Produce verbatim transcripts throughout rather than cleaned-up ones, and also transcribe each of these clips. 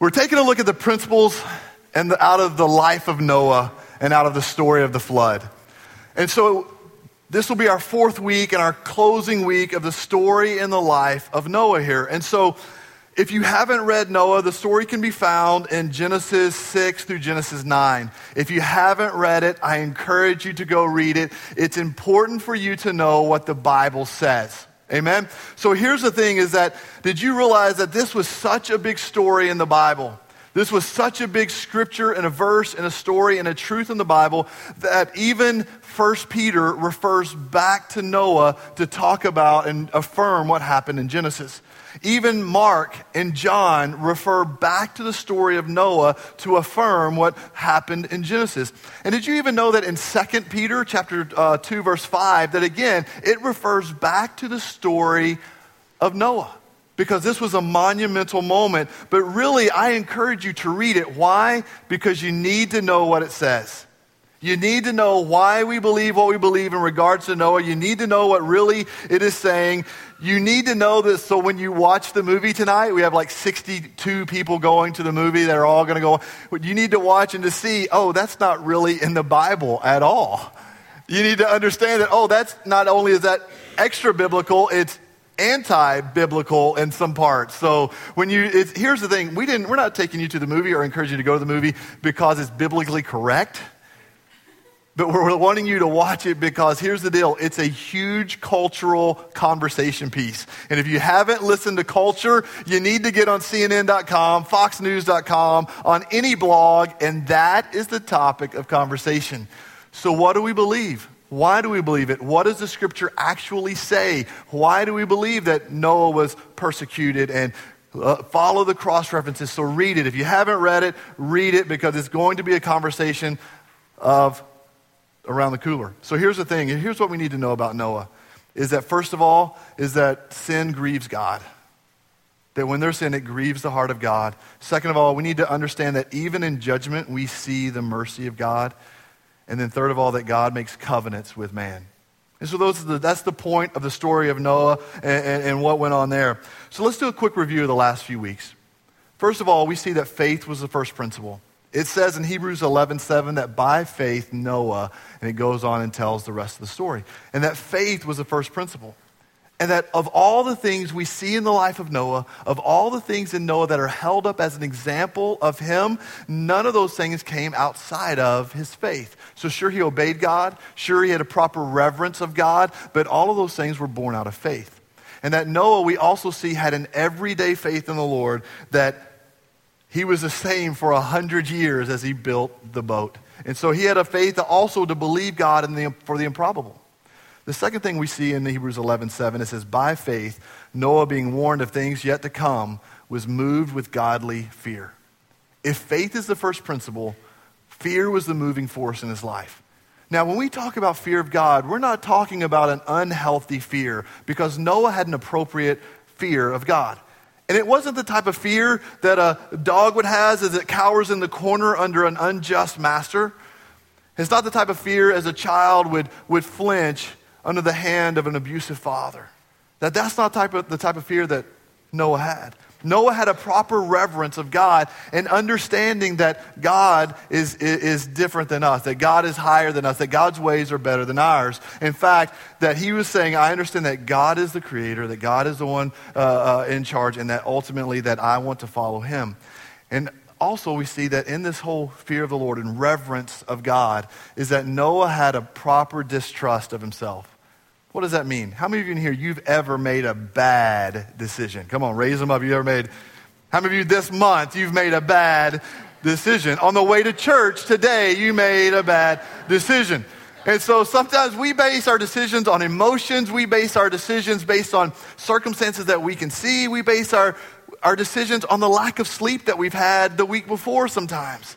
We're taking a look at the principles and the, out of the life of Noah and out of the story of the flood. And so this will be our fourth week and our closing week of the story and the life of Noah here. And so if you haven't read Noah, the story can be found in Genesis six through Genesis nine. If you haven't read it, I encourage you to go read it. It's important for you to know what the Bible says. Amen? So here's the thing is that, did you realize that this was such a big story in the Bible? This was such a big scripture and a verse and a story and a truth in the Bible that even First Peter refers back to Noah to talk about and affirm what happened in Genesis. Even Mark and John refer back to the story of Noah to affirm what happened in Genesis. And did you even know that in Second Peter chapter uh, two, verse five, that again, it refers back to the story of Noah? Because this was a monumental moment. But really, I encourage you to read it. Why? Because you need to know what it says. You need to know why we believe what we believe in regards to Noah. You need to know what really it is saying. You need to know this so when you watch the movie tonight, we have like sixty-two people going to the movie that are all going to go. You need to watch and to see, oh, that's not really in the Bible at all. You need to understand that, oh, that's not only is that extra biblical, it's anti-biblical in some parts. So when you, it's, here's the thing, we didn't, we're not taking you to the movie or encouraging you to go to the movie because it's biblically correct. But we're wanting you to watch it because here's the deal. It's a huge cultural conversation piece. And if you haven't listened to culture, you need to get on C N N dot com, Fox News dot com, on any blog, and that is the topic of conversation. So what do we believe? Why do we believe it? What does the scripture actually say? Why do we believe that Noah was persecuted? And uh, follow the cross references. So read it. If you haven't read it, read it because it's going to be a conversation of around the cooler. So here's the thing, and here's what we need to know about Noah, is that first of all, is that sin grieves God. That when there's sin, it grieves the heart of God. Second of all, we need to understand that even in judgment, we see the mercy of God. And then third of all, that God makes covenants with man. And so those are the, that's the point of the story of Noah and, and, and what went on there. So let's do a quick review of the last few weeks. First of all, we see that faith was the first principle. It says in Hebrews eleven seven that by faith Noah, and it goes on and tells the rest of the story. And that faith was the first principle. And that of all the things we see in the life of Noah, of all the things in Noah that are held up as an example of him, none of those things came outside of his faith. So sure, he obeyed God. Sure, he had a proper reverence of God. But all of those things were born out of faith. And that Noah, we also see, had an everyday faith in the Lord that he was the same for a hundred years as he built the boat. And so he had a faith also to believe God in the, for the improbable. The second thing we see in Hebrews eleven seven, it says, by faith, Noah being warned of things yet to come, was moved with godly fear. If faith is the first principle, fear was the moving force in his life. Now, when we talk about fear of God, we're not talking about an unhealthy fear because Noah had an appropriate fear of God. And it wasn't the type of fear that a dog would have as it cowers in the corner under an unjust master. It's not the type of fear as a child would, would flinch under the hand of an abusive father. That that's not type of, the type of fear that Noah had. Noah had a proper reverence of God and understanding that God is, is, is different than us, that God is higher than us, that God's ways are better than ours. In fact, that he was saying, I understand that God is the creator, that God is the one uh, uh, in charge, and that ultimately that I want to follow him. And also we see that in this whole fear of the Lord and reverence of God is that Noah had a proper distrust of himself. What does that mean? How many of you in here, you've ever made a bad decision? Come on, raise them up. You ever made, how many of you this month, you've made a bad decision? On the way to church today, you made a bad decision. And so sometimes we base our decisions on emotions. We base our decisions based on circumstances that we can see. We base our, our decisions on the lack of sleep that we've had the week before sometimes.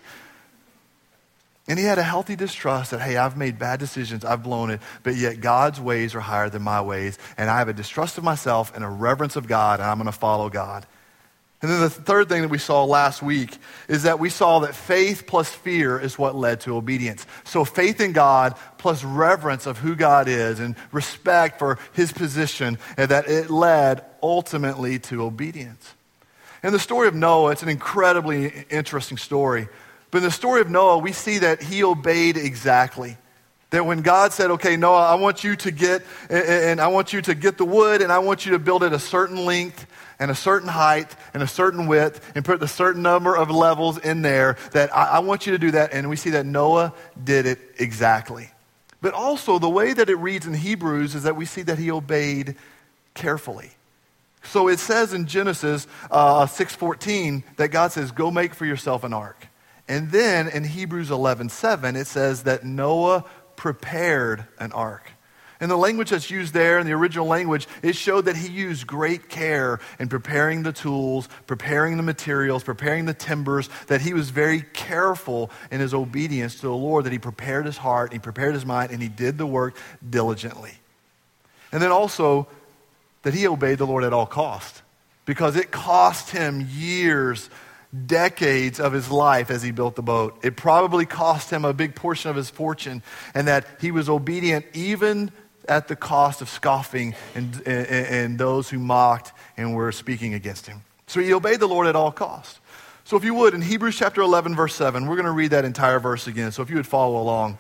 And he had a healthy distrust that, hey, I've made bad decisions, I've blown it, but yet God's ways are higher than my ways, and I have a distrust of myself and a reverence of God, and I'm going to follow God. And then the third thing that we saw last week is that we saw that faith plus fear is what led to obedience. So faith in God plus reverence of who God is and respect for his position, and that it led ultimately to obedience. In the story of Noah, it's an incredibly interesting story. But in the story of Noah, we see that he obeyed exactly. That when God said, okay, Noah, I want you to get, and I want you to get the wood, and I want you to build it a certain length, and a certain height, and a certain width, and put a certain number of levels in there, that I, I want you to do that. And we see that Noah did it exactly. But also, the way that it reads in Hebrews is that we see that he obeyed carefully. So it says in Genesis uh, six fourteen that God says, go make for yourself an ark. And then in Hebrews eleven seven, it says that Noah prepared an ark. And the language that's used there in the original language, it showed that he used great care in preparing the tools, preparing the materials, preparing the timbers, that he was very careful in his obedience to the Lord, that he prepared his heart, he prepared his mind, and he did the work diligently. And then also that he obeyed the Lord at all cost, because it cost him years, decades of his life as he built the boat. It probably cost him a big portion of his fortune, and that he was obedient even at the cost of scoffing and, and, and those who mocked and were speaking against him. So he obeyed the Lord at all costs. So if you would, in Hebrews chapter eleven, verse seven, we're going to read that entire verse again. So if you would follow along.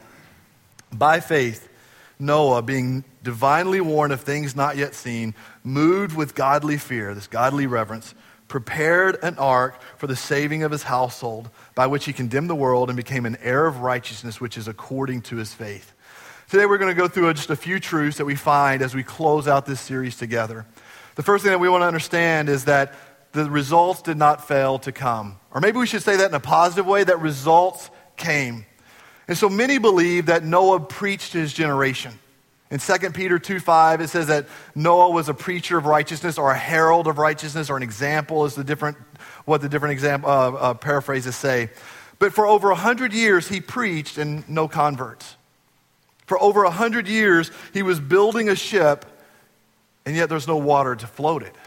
By faith, Noah, being divinely warned of things not yet seen, moved with godly fear, this godly reverence, prepared an ark for the saving of his household, by which he condemned the world and became an heir of righteousness, which is according to his faith. Today we're going to go through just a few truths that we find as we close out this series together. The first thing that we want to understand is that the results did not fail to come. Or maybe we should say that in a positive way, that results came. And so many believe that Noah preached to his generation. In Second Peter two five, it says that Noah was a preacher of righteousness, or a herald of righteousness, or an example is the different, what the different example, uh, uh, paraphrases say. But for over a hundred years, he preached and no converts. For over a hundred years, he was building a ship, and yet there's no water to float it.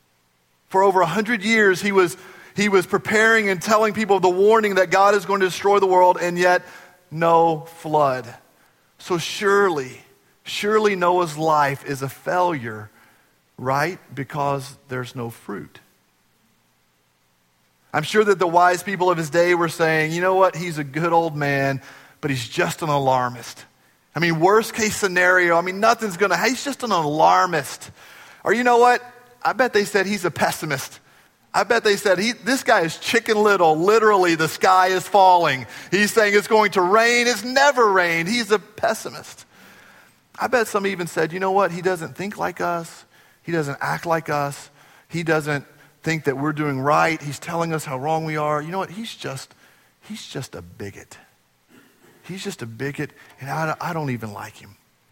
For over a hundred years, he was, he was preparing and telling people the warning that God is going to destroy the world, and yet no flood. So surely, surely Noah's life is a failure, right? Because there's no fruit. I'm sure that the wise people of his day were saying, you know what, he's a good old man, but he's just an alarmist. I mean, worst case scenario, I mean, nothing's going to, he's just an alarmist. Or you know what? I bet they said he's a pessimist. I bet they said, he, this guy is Chicken Little. Literally, the sky is falling. He's saying it's going to rain. It's never rained. He's a pessimist. I bet some even said, you know what? He doesn't think like us. He doesn't act like us. He doesn't think that we're doing right. He's telling us how wrong we are. You know what? He's just, he's just a bigot. He's just a bigot, and I, I don't even like him.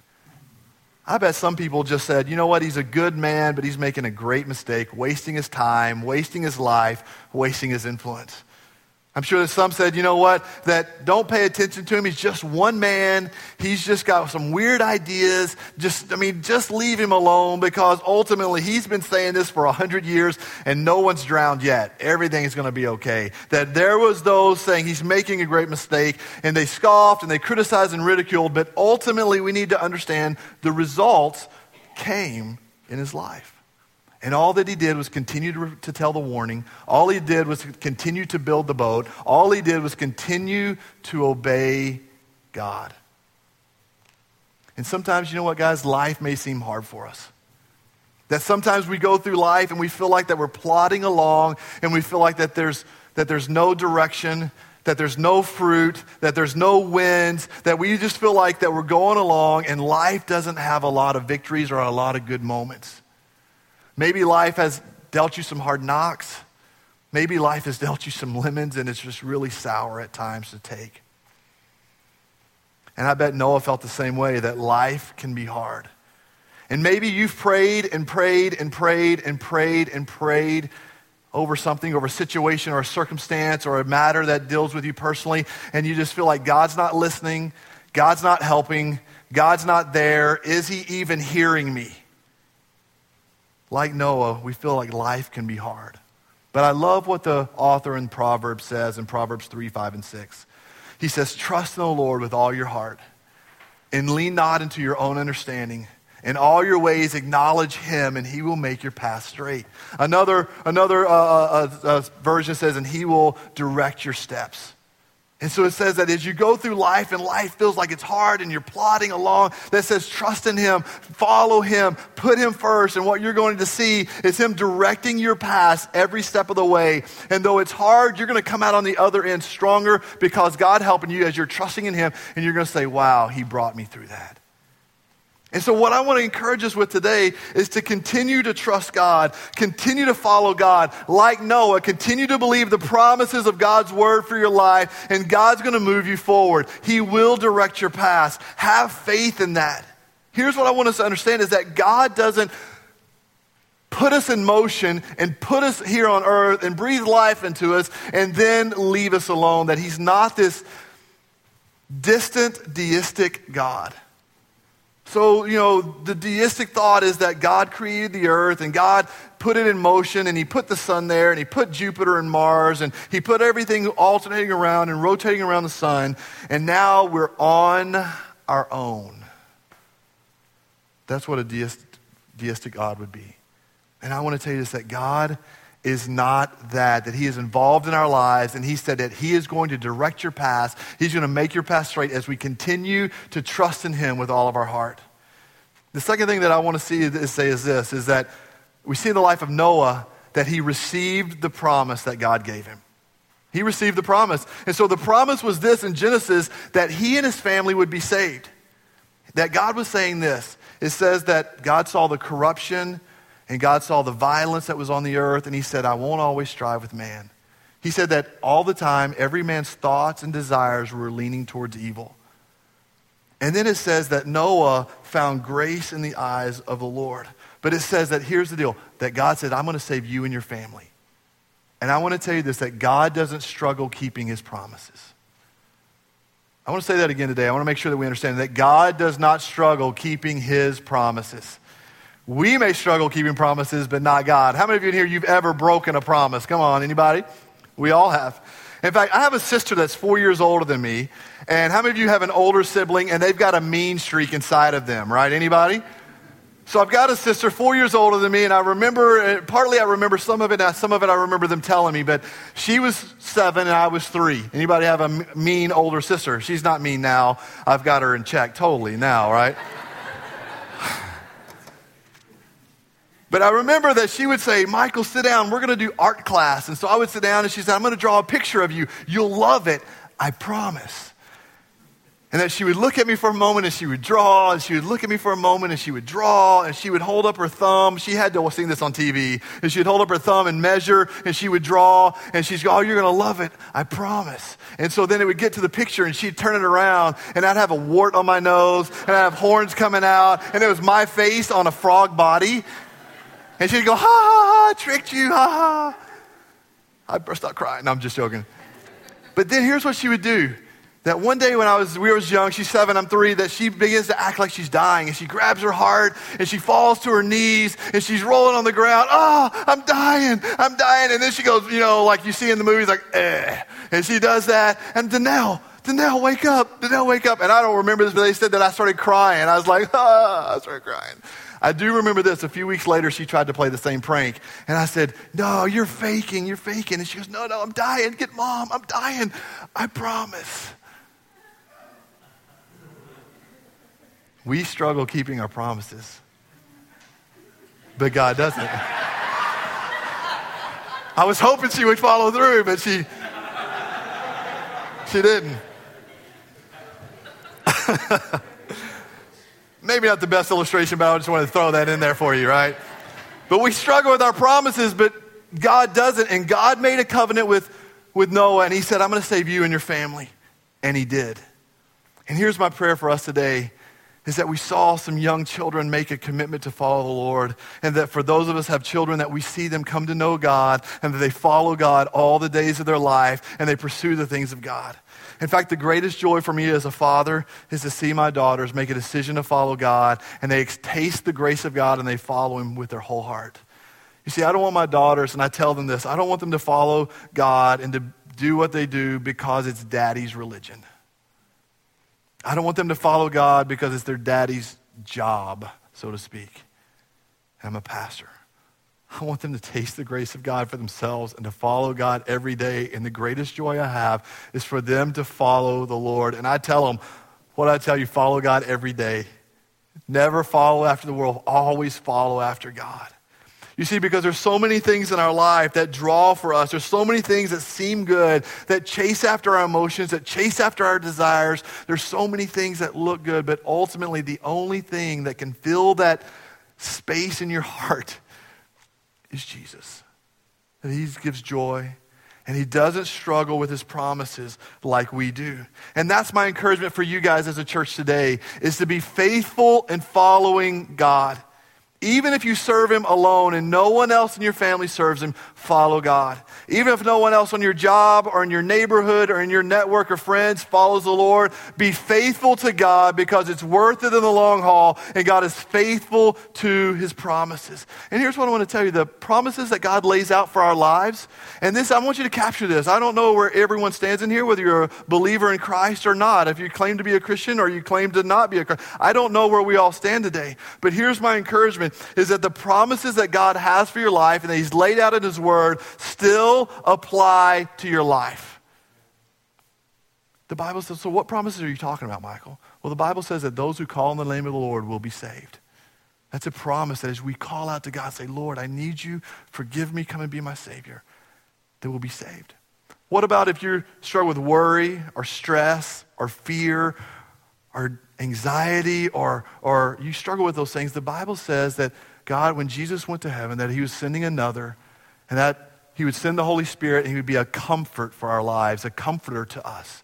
I bet some people just said, you know what, he's a good man, but he's making a great mistake, wasting his time, wasting his life, wasting his influence. I'm sure that some said, you know what, that don't pay attention to him. He's just one man. He's just got some weird ideas. Just, I mean, just leave him alone, because ultimately he's been saying this for a hundred years and no one's drowned yet. Everything is going to be okay. That there was those saying he's making a great mistake, and they scoffed and they criticized and ridiculed, but ultimately we need to understand the results came in his life. And all that he did was continue to, to tell the warning. All he did was continue to build the boat. All he did was continue to obey God. And sometimes, you know what, guys? Life may seem hard for us. That sometimes we go through life and we feel like that we're plodding along, and we feel like that there's, that there's no direction, that there's no fruit, that there's no winds, that we just feel like that we're going along and life doesn't have a lot of victories or a lot of good moments. Maybe life has dealt you some hard knocks. Maybe life has dealt you some lemons and it's just really sour at times to take. And I bet Noah felt the same way, that life can be hard. And maybe you've prayed and prayed and prayed and prayed and prayed over something, over a situation or a circumstance or a matter that deals with you personally, and you just feel like God's not listening, God's not helping, God's not there. Is he even hearing me? Like Noah, we feel like life can be hard. But I love what the author in Proverbs says in Proverbs three, five, and six. He says, trust in the Lord with all your heart, and lean not into your own understanding. In all your ways, acknowledge him, and he will make your path straight. Another, another uh, uh, uh, version says, and he will direct your steps. And so it says that as you go through life and life feels like it's hard and you're plodding along, that says trust in him, follow him, put him first. And what you're going to see is him directing your path every step of the way. And though it's hard, you're going to come out on the other end stronger because God helping you as you're trusting in him. And you're going to say, wow, he brought me through that. And so what I want to encourage us with today is to continue to trust God, continue to follow God. Like Noah, continue to believe the promises of God's word for your life, and God's going to move you forward. He will direct your path. Have faith in that. Here's what I want us to understand is that God doesn't put us in motion and put us here on earth and breathe life into us and then leave us alone. That he's not this distant, deistic God. So, you know, the deistic thought is that God created the earth and God put it in motion and he put the sun there and he put Jupiter and Mars and he put everything alternating around and rotating around the sun, and now we're on our own. That's what a deist, deistic God would be. And I want to tell you this, that God is not that, that he is involved in our lives, and he said that he is going to direct your path. He's going to make your path straight as we continue to trust in him with all of our heart. The second thing that I want to see is, say is this, is that we see in the life of Noah that he received the promise that God gave him. He received the promise. And so the promise was this in Genesis, that he and his family would be saved. That God was saying this. It says that God saw the corruption and God saw the violence that was on the earth, and he said, I won't always strive with man. He said that all the time, every man's thoughts and desires were leaning towards evil. And then it says that Noah found grace in the eyes of the Lord. But it says that here's the deal, that God said, I'm going to save you and your family. And I want to tell you this, that God doesn't struggle keeping his promises. I want to say that again today. I want to make sure that we understand that God does not struggle keeping his promises. We may struggle keeping promises, but not God. How many of you in here, you've ever broken a promise? Come on, anybody? We all have. In fact, I have a sister that's four years older than me. And how many of you have an older sibling and they've got a mean streak inside of them, right? Anybody? So I've got a sister four years older than me, and I remember, partly I remember some of it, some of it I remember them telling me, but she was seven and I was three. Anybody have a mean older sister? She's not mean now. I've got her in check totally now, right? But I remember that she would say, Michael, sit down. We're going to do art class. And so I would sit down and she said, I'm going to draw a picture of you. You'll love it. I promise. And that she would look at me for a moment and she would draw, and she would look at me for a moment and she would draw, and she would hold up her thumb. She had to see this on T V. And she would hold up her thumb and measure, and she would draw, and she'd go, oh, you're going to love it. I promise. And so then it would get to the picture and she'd turn it around, and I'd have a wart on my nose, and I'd have horns coming out, and it was my face on a frog body. And she'd go, ha, ha, ha, tricked you, ha, ha. I'd burst out crying. No, I'm just joking. But then here's what she would do. That one day when I was, we was young, she's seven, I'm three, that she begins to act like she's dying. And she grabs her heart and she falls to her knees and she's rolling on the ground. Oh, I'm dying, I'm dying. And then she goes, you know, like you see in the movies, like, eh. And she does that. And Danelle, Danelle, wake up, Danelle, wake up. And I don't remember this, but they said that I started crying. I was like, ah, I started crying. I do remember this. A few weeks later, she tried to play the same prank. And I said, no, you're faking, you're faking. And she goes, no, no, I'm dying. Get mom, I'm dying. I promise. We struggle keeping our promises, but God doesn't. I was hoping she would follow through, but she, she didn't. Maybe not the best illustration, but I just wanted to throw that in there for you, right? But we struggle with our promises, but God doesn't. And God made a covenant with, with Noah, and he said, I'm going to save you and your family. And he did. And here's my prayer for us today, is that we saw some young children make a commitment to follow the Lord, and that for those of us who have children, that we see them come to know God, and that they follow God all the days of their life, and they pursue the things of God. In fact, the greatest joy for me as a father is to see my daughters make a decision to follow God, and they taste the grace of God, and they follow him with their whole heart. You see, I don't want my daughters, and I tell them this, I don't want them to follow God and to do what they do because it's daddy's religion. I don't want them to follow God because it's their daddy's job. so to speak. And I'm a pastor. I want them to taste the grace of God for themselves and to follow God every day. And the greatest joy I have is for them to follow the Lord. And I tell them, what I tell you, follow God every day. Never follow after the world. Always follow after God. You see, because there's so many things in our life that draw for us. There's so many things that seem good, that chase after our emotions, that chase after our desires. There's so many things that look good, but ultimately the only thing that can fill that space in your heart is Jesus. And he gives joy, and he doesn't struggle with his promises like we do. And that's my encouragement for you guys as a church today, is to be faithful in following God. Even if you serve him alone and no one else in your family serves him, follow God. Even if no one else on your job or in your neighborhood or in your network of friends follows the Lord, be faithful to God because it's worth it in the long haul, and God is faithful to his promises. And here's what I want to tell you, the promises that God lays out for our lives, and this, I want you to capture this. I don't know where everyone stands in here, whether you're a believer in Christ or not, if you claim to be a Christian or you claim to not be a Christian. I don't know where we all stand today, but here's my encouragement, is that the promises that God has for your life and that he's laid out in his word still apply to your life. The Bible says, so what promises are you talking about, Michael? Well, the Bible says that those who call on the name of the Lord will be saved. That's a promise that as we call out to God, say, Lord, I need you, forgive me, come and be my Savior, that we'll be saved. What about if you're struggling with worry or stress or fear or anxiety, or or you struggle with those things? The Bible says that God, when Jesus went to heaven, that he was sending another, and that he would send the Holy Spirit, and he would be a comfort for our lives, a comforter to us.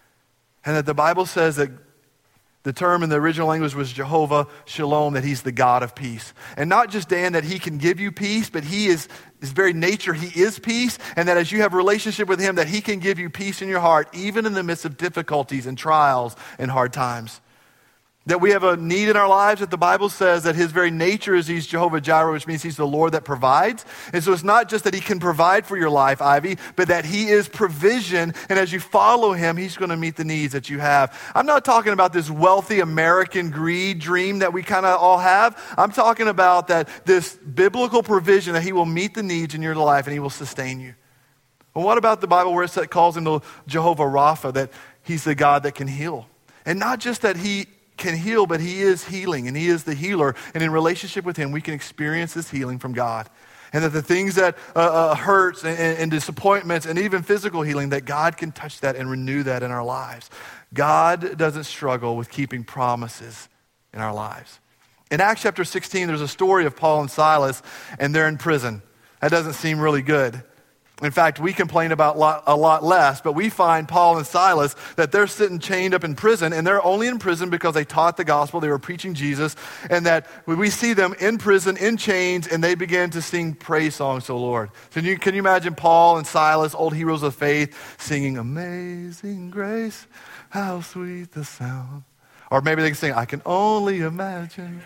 And that the Bible says that the term in the original language was Jehovah Shalom, that he's the God of peace. And not just, Dan, that he can give you peace, but he is, his very nature, he is peace. And that as you have a relationship with him, that he can give you peace in your heart, even in the midst of difficulties and trials and hard times. That we have a need in our lives, that the Bible says that his very nature is he's Jehovah Jireh, which means he's the Lord that provides. And so it's not just that he can provide for your life, Ivy, but that he is provision. And as you follow him, he's going to meet the needs that you have. I'm not talking about this wealthy American greed dream that we kind of all have. I'm talking about that this biblical provision, that he will meet the needs in your life and he will sustain you. Well, what about the Bible where it calls him the Jehovah Rapha, that he's the God that can heal? And not just that he can heal, but he is healing, and he is the healer. And in relationship with him, we can experience this healing from God. And that the things that uh, uh, hurts and, and disappointments and even physical healing, that God can touch that and renew that in our lives. God doesn't struggle with keeping promises in our lives. In Acts chapter sixteen, there's a story of Paul and Silas, and they're in prison. That doesn't seem really good. In fact, we complain about lot, a lot less, but we find Paul and Silas that they're sitting chained up in prison, and they're only in prison because they taught the gospel, they were preaching Jesus, and that we see them in prison, in chains, and they begin to sing praise songs to the Lord. Can you, can you imagine Paul and Silas, old heroes of faith, singing, Amazing Grace, how sweet the sound. Or maybe they can sing, I can only imagine.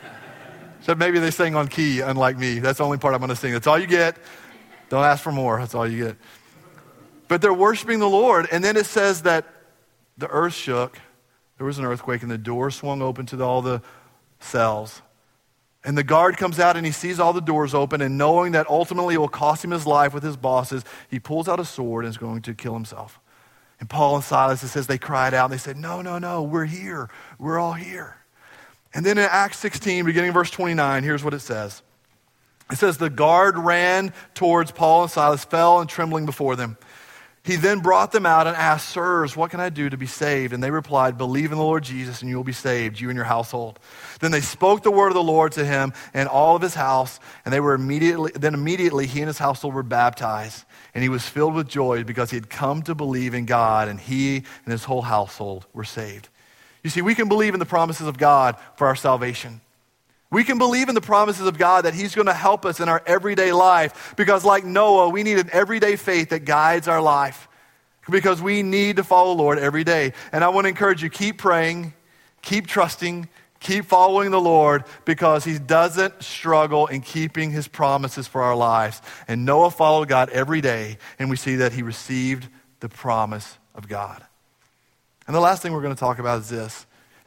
So maybe they sing on key, unlike me. That's the only part I'm going to sing. That's all you get. Don't ask for more. That's all you get. But they're worshiping the Lord. And then it says that the earth shook. There was an earthquake, and the door swung open to all the cells. And the guard comes out, and he sees all the doors open. And knowing that ultimately it will cost him his life with his bosses, he pulls out a sword and is going to kill himself. And Paul and Silas, it says they cried out. And they said, no, no, no, we're here. We're all here. And then in Acts sixteen, beginning verse twenty-nine, here's what it says. It says, the guard ran towards Paul and Silas, fell and trembling before them. He then brought them out and asked, sirs, what can I do to be saved? And they replied, believe in the Lord Jesus and you will be saved, you and your household. Then they spoke the word of the Lord to him and all of his house, and they were immediately, then immediately he and his household were baptized. And he was filled with joy because he had come to believe in God, and he and his whole household were saved. You see, we can believe in the promises of God for our salvation. We can believe in the promises of God that he's going to help us in our everyday life, because like Noah, we need an everyday faith that guides our life, because we need to follow the Lord every day. And I want to encourage you, keep praying, keep trusting, keep following the Lord, because he doesn't struggle in keeping his promises for our lives. And Noah followed God every day, and we see that he received the promise of God. And the last thing we're going to talk about is this, is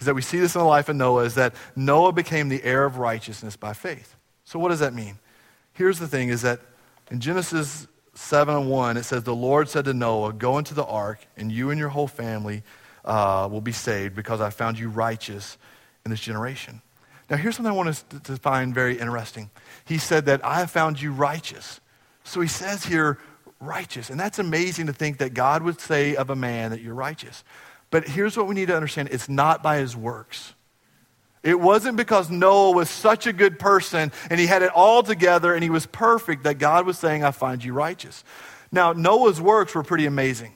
is that we see this in the life of Noah, is that Noah became the heir of righteousness by faith. So what does that mean? Here's the thing, is that in Genesis seven and one, it says, the Lord said to Noah, go into the ark, and you and your whole family uh, will be saved, because I found you righteous in this generation. Now here's something I want us to, to find very interesting. He said that I have found you righteous. So he says here, righteous. And that's amazing to think that God would say of a man that you're righteous. But here's what we need to understand. It's not by his works. It wasn't because Noah was such a good person and he had it all together and he was perfect that God was saying, I find you righteous. Now, Noah's works were pretty amazing.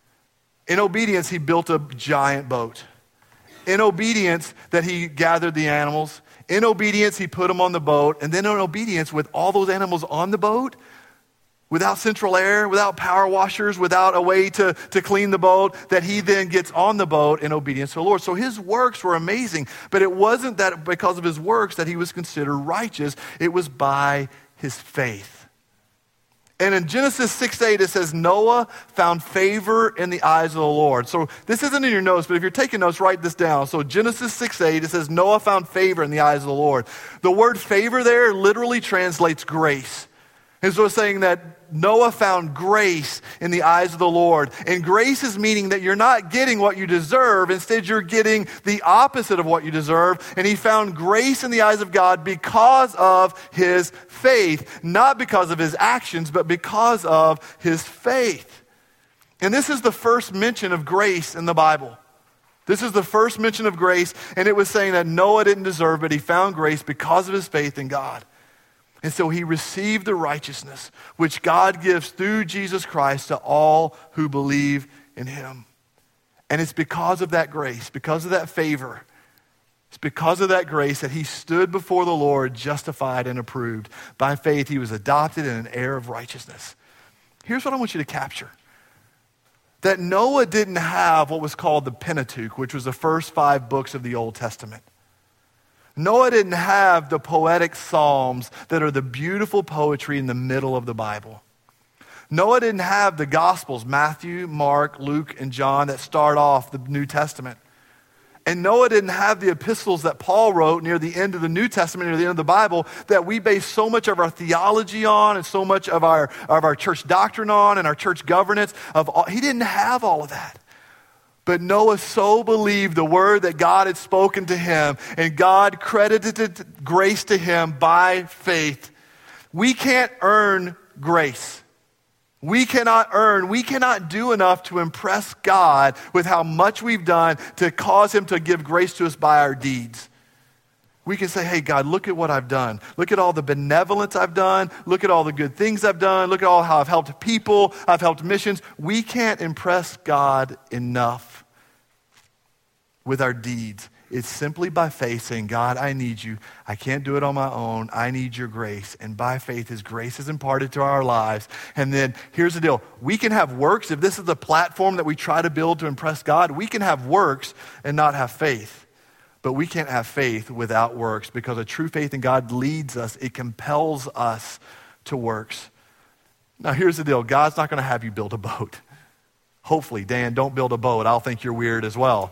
In obedience, he built a giant boat. In obedience, that he gathered the animals. In obedience, he put them on the boat. And then in obedience, with all those animals on the boat, without central air, without power washers, without a way to, to clean the boat, that he then gets on the boat in obedience to the Lord. So his works were amazing, but it wasn't that because of his works that he was considered righteous. It was by his faith. And in Genesis six eight, it says, Noah found favor in the eyes of the Lord. So this isn't in your notes, but if you're taking notes, write this down. So Genesis six eight, it says, Noah found favor in the eyes of the Lord. The word favor there literally translates grace. And so it's saying that Noah found grace in the eyes of the Lord. And grace is meaning that you're not getting what you deserve. Instead, you're getting the opposite of what you deserve. And he found grace in the eyes of God because of his faith. Not because of his actions, but because of his faith. And this is the first mention of grace in the Bible. This is the first mention of grace. And it was saying that Noah didn't deserve it. He found grace because of his faith in God. And so he received the righteousness which God gives through Jesus Christ to all who believe in him. And it's because of that grace, because of that favor, it's because of that grace that he stood before the Lord justified and approved. By faith, he was adopted and an heir of righteousness. Here's what I want you to capture. That Noah didn't have what was called the Pentateuch, which was the first five books of the Old Testament. Noah didn't have the poetic psalms that are the beautiful poetry in the middle of the Bible. Noah didn't have the Gospels, Matthew, Mark, Luke, and John, that start off the New Testament. And Noah didn't have the epistles that Paul wrote near the end of the New Testament, near the end of the Bible, that we base so much of our theology on and so much of our, of our church doctrine on and our church governance. Of all, he didn't have all of that. But Noah so believed the word that God had spoken to him, and God credited grace to him by faith. We can't earn grace. We cannot earn, we cannot do enough to impress God with how much we've done to cause him to give grace to us by our deeds. We can say, hey, God, look at what I've done. Look at all the benevolence I've done. Look at all the good things I've done. Look at all how I've helped people. I've helped missions. We can't impress God enough with our deeds. It's simply by faith saying, God, I need you. I can't do it on my own. I need your grace. And by faith, his grace is imparted to our lives. And then here's the deal. We can have works. If this is the platform that we try to build to impress God, we can have works and not have faith. But we can't have faith without works, because a true faith in God leads us. It compels us to works. Now, here's the deal. God's not going to have you build a boat. Hopefully, Dan, don't build a boat. I'll think you're weird as well.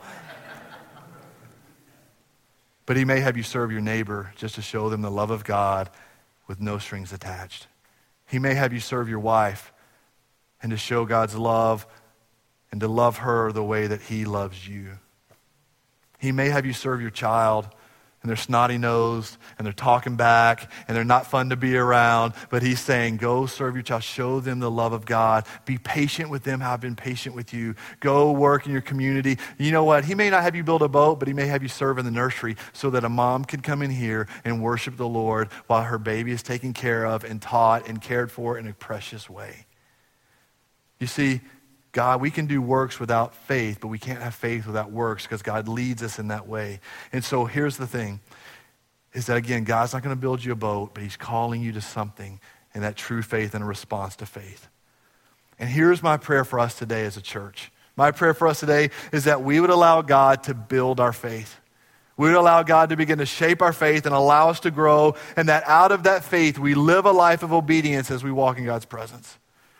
But he may have you serve your neighbor just to show them the love of God with no strings attached. He may have you serve your wife and to show God's love and to love her the way that he loves you. He may have you serve your child, and they're snotty-nosed, and they're talking back, and they're not fun to be around, but he's saying, go serve your child. Show them the love of God. Be patient with them how I've been patient with you. Go work in your community. You know what? He may not have you build a boat, but he may have you serve in the nursery so that a mom can come in here and worship the Lord while her baby is taken care of and taught and cared for in a precious way. You see, God, we can do works without faith, but we can't have faith without works because God leads us in that way. And so here's the thing, is that again, God's not going to build you a boat, but he's calling you to something, and that true faith and a response to faith. And here's my prayer for us today as a church. My prayer for us today is that we would allow God to build our faith. We would allow God to begin to shape our faith and allow us to grow, and that out of that faith, we live a life of obedience as we walk in God's presence.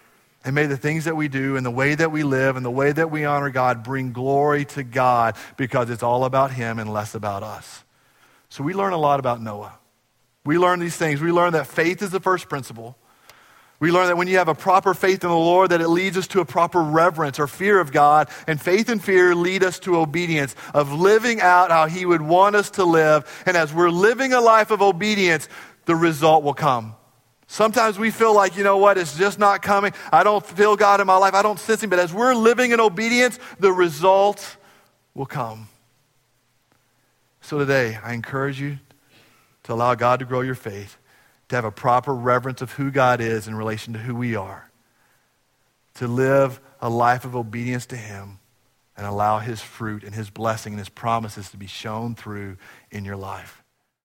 And may the things that we do and the way that we live and the way that we honor God bring glory to God, because it's all about him and less about us. So we learn a lot about Noah. We learn these things. We learn that faith is the first principle. We learn that when you have a proper faith in the Lord, that it leads us to a proper reverence or fear of God. And faith and fear lead us to obedience, of living out how he would want us to live. And as we're living a life of obedience, the result will come. Sometimes we feel like, you know what, it's just not coming. I don't feel God in my life. I don't sense him. But as we're living in obedience, the result will come. So today, I encourage you to allow God to grow your faith, to have a proper reverence of who God is in relation to who we are, to live a life of obedience to him and allow his fruit and his blessing and his promises to be shown through in your life.